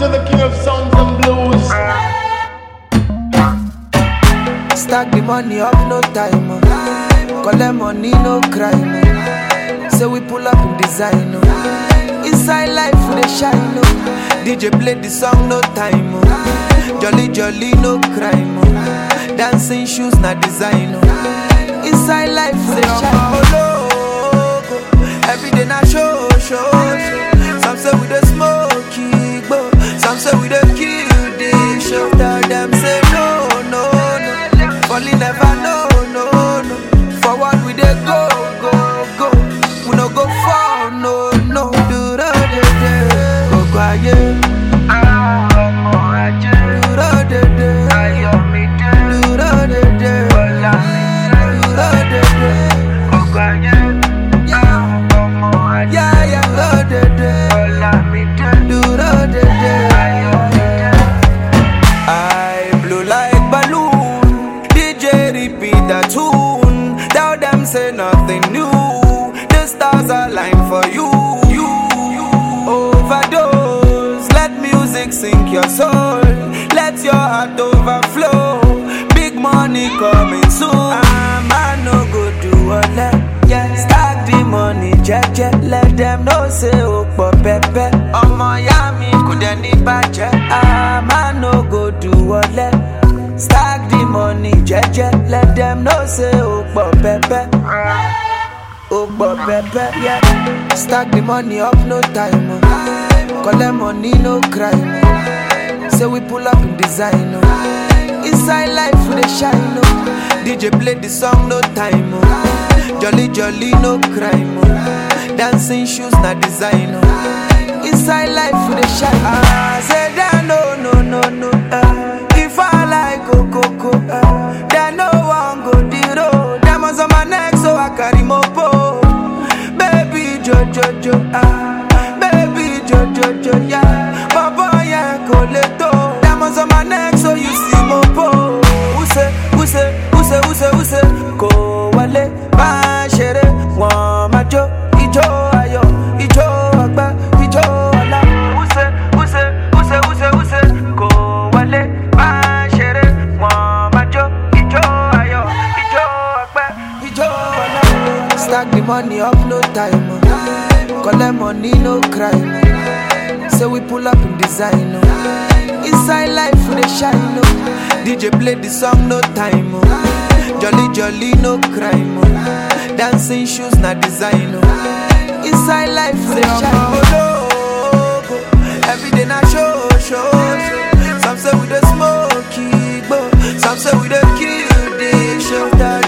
to the king of sounds and blues. Stack the money up, no time. Collect money, no crime. So we pull up in design. Inside life, we dey shine. DJ play the song, no time. Jolly, jolly, no crime. Dancing shoes, na design. Inside life, we dey shine. Every day, na show. Some say we dey smoke, some say we dey kill this show. Tell them say no. Only never no. Forward we dey go. We no go far, no. Do the go quiet. Do the ayomi do the go quiet. Yeah, do the I blow like balloon. DJ repeat the tune. Tell them say nothing new. The stars align for you. Overdose. Let music sink your soul. Let your heart overflow. Big money coming soon. I no go do all that. Yeah. Stack the money, jet. Let them know say opo pepe. Omo ya mi kude ni baje. I no go do all that. Stack the money, jet. Let them know say opo pepe. Opo pepe, yeah. Stack the money up, no time. Collect money, no crime. So we pull up in design. Inside life, we dey shine. DJ play the song, no time. Jolly, jolly, no crime. Dancing shoes, na design. Inside life, we dey shine. I say that no. If I like coco, then no one go the road. Diamonds on my neck, so I carry mopo. Baby Jojo, baby Jojo, yeah. Papa, yeah, coleto. Diamonds on my neck, so you see mopo. Use, ko wale, ba shere, wa majo, ijo ayo, ijo agba, ijo ala. Use, ko wale, ba shere, wa majo, ijo ayo, ijo agba, ijo ala. Stack the money up, no time. Collect money, no crime. So we pull up in design. Inside life, we dey shine. DJ play the song, no time. Jolly, jolly, no crime. Dancing shoes, na design. Inside life, we dey shine. Every day, na show. Some say we dey smoke, some say we dey kill this show.